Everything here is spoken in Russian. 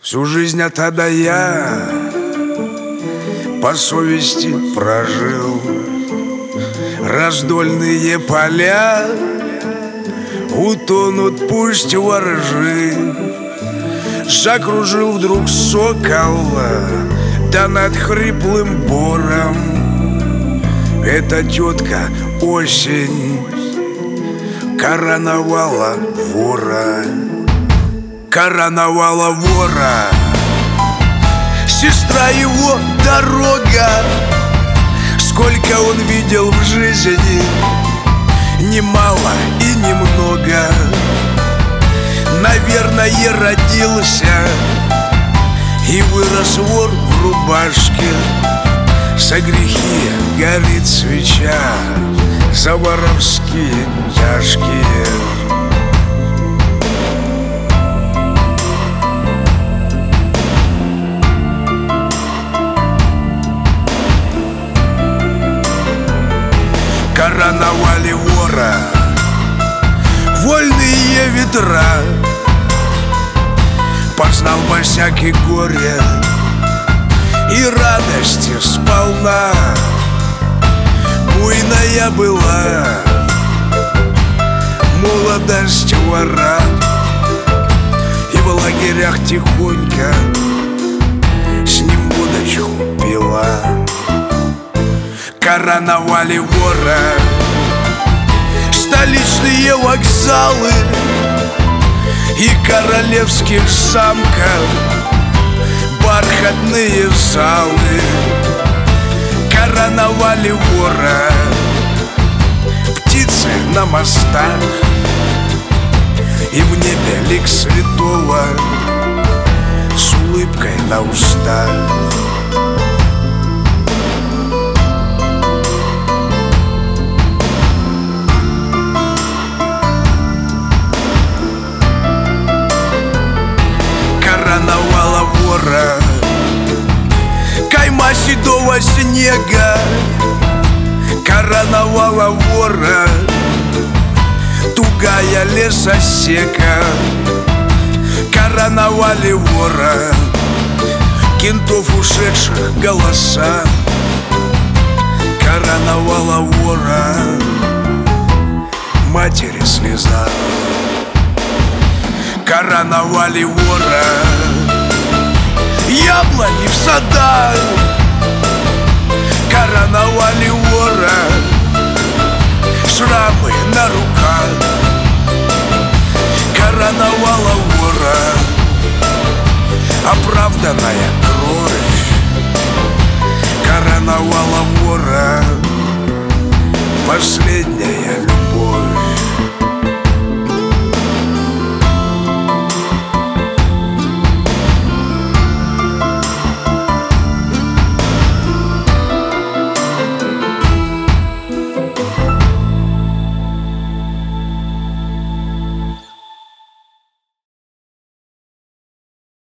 Всю жизнь от А до Я по совести прожил. Раздольные поля утонут, пусть воржи. Закружил вдруг сокола, да над хриплым бором эта тетка осень короновала вора. Короновала вора. Сестра его дорога. Сколько он видел в жизни, немало и немного. Наверное, родился и вырос вор в рубашке. За грехи горит свеча, за воровские тяжкие. Короновали вора вольные ветра. Познал босяк и горе, и радости сполна. Буйная была молодость вора, и в лагерях тихонько с ним водочку пила. Короновали вора столичные вокзалы и королевских замков бархатные залы. Короновали вора птицы на мостах, и в небе лик святого с улыбкой на устах. Короновала вора кайма седого снега. Короновала вора тугая лесосека. Короновали вора кентов ушедших голоса. Короновала вора матери слеза. Короновали вора яблони в садах. Короновали вора шрамы на руках. Короновала вора оправданная кровь. Короновала вора